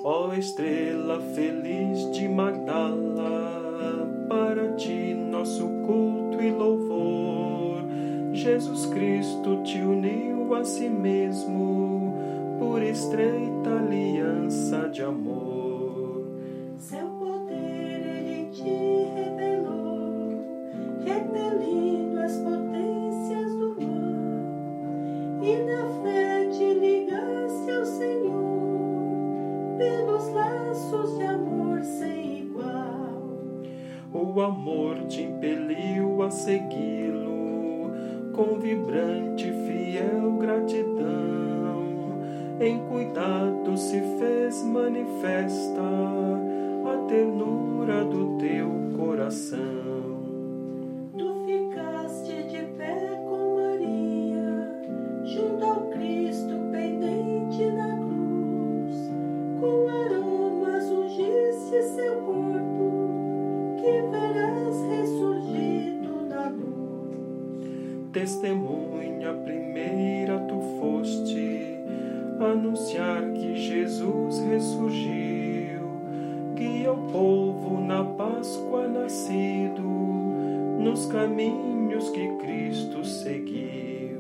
Ó estrela feliz de Magdala, para ti nosso culto e louvor. Jesus Cristo te uniu a si mesmo, por estreita aliança de amor. Seu poder ele te revelou, repelindo as potências do mal, e na fé te ligaste ao Senhor, pelos laços de amor sem igual. O amor te impeliu a segui-lo, com vibrante fiel gratidão. Em cuidado se fez manifesta a ternura do teu coração. Tu ficaste de pé com Maria, junto ao Cristo pendente na cruz. Com aromas ungiste seu corpo, que verás ressurgido na luz. Testemunha primeira tu foste, anunciar que Jesus ressurgiu, guia o povo na Páscoa nascido, nos caminhos que Cristo seguiu.